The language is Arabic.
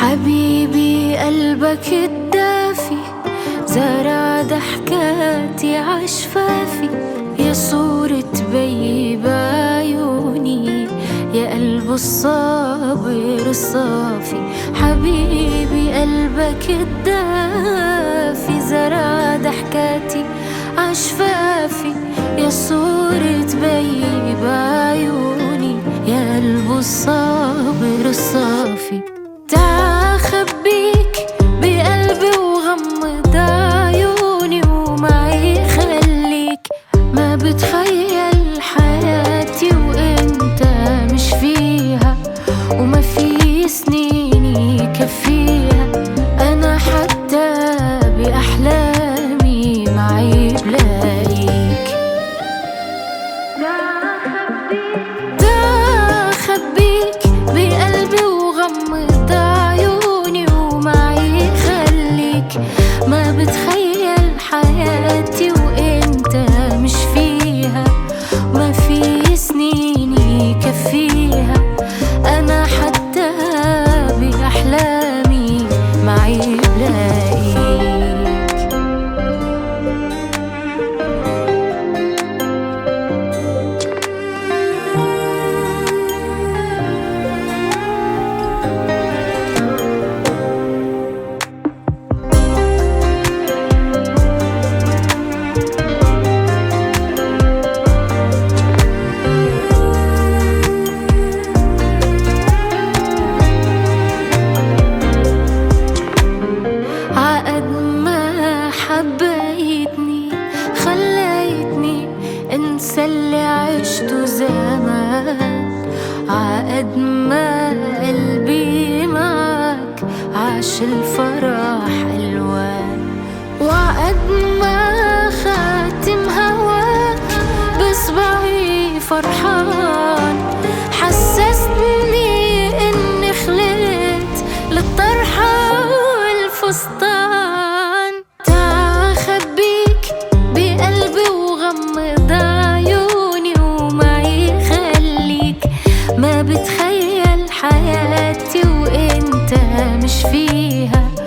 حبيبي قلبك الدافي زرع ضحكاتي عشفافي، يا صورة بي بعيوني، يا قلب الصابر الصافي. حبيبي قلبك الدافي زرع ضحكاتي عشفافي، يا صورة بي بعيوني، يا قلب الصابر الصافي. تعا خبيك بقلبي وغمض عيوني ومعي خليك، ما بتخيل حياتي وانت مش فيها، وما في سنين يكفيها. انا حتى باحلامي معي بلاقيك. تعا خبيك بقلبي وغمض عيوني ومعي خليك، ما بتخيل حياتي وانت مش فيها، ما في سنين يكفيها. انا حتى باحلامي معي بلاقيك. عقد ما حبيتني خليتني انسى اللي عشته زمان، عقد ما قلبي معك عاش الفرح الوان، وعقد ما خاتم هواك بصبعي فرحان، حسسني اني خلقت للطرحة والفستان. تعا خبيك بقلبي وغمض عيوني ومعي خليك، ما بتخيل حياتي وانت مش فيها،